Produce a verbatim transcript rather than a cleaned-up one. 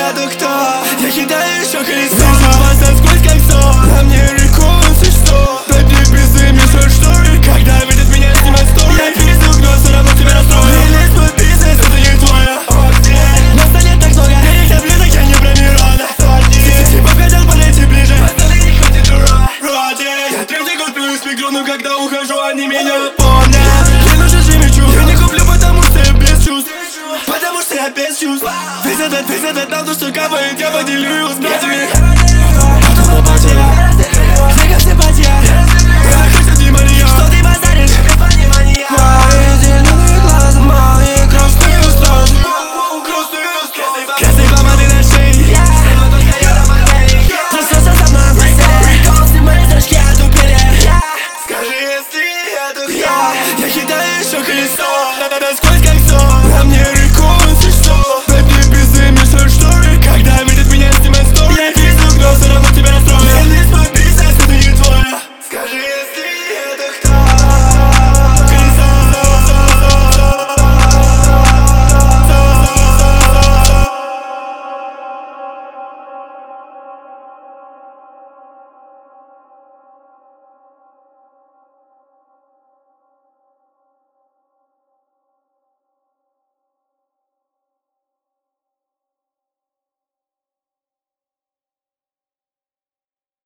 это кто? Я кидаю еще колесо, вас насквозь как сон. На мне рекуется что? Да ты безумец, шторы. Когда видят меня снимать сторы, я пиздук, но все равно тебя расстрою. Весь мой бизнес, это не твое. На столе так много денег, таблеток, я не про Мирона. Типа хотят подойти ближе, пацаны не ходят дурак. Я третий год плюс микро, но когда ухожу, они меня помнят. Я нужен же мечу, я не куплю, потому что я без чувств. Потому что я без чувств. Весь этот, весь этот там, то что капает, я поделю его с братьями. Потом потеря, где как симпатия. Я хочу внимания, что ты базаришь без понимания. Мои зеленые глаза, мои красные слезы. Красные помады на шее. Просто со мной в постели. Колосы мои зрачки отупели. Скажи, если это я. Я кидаю еще колесо.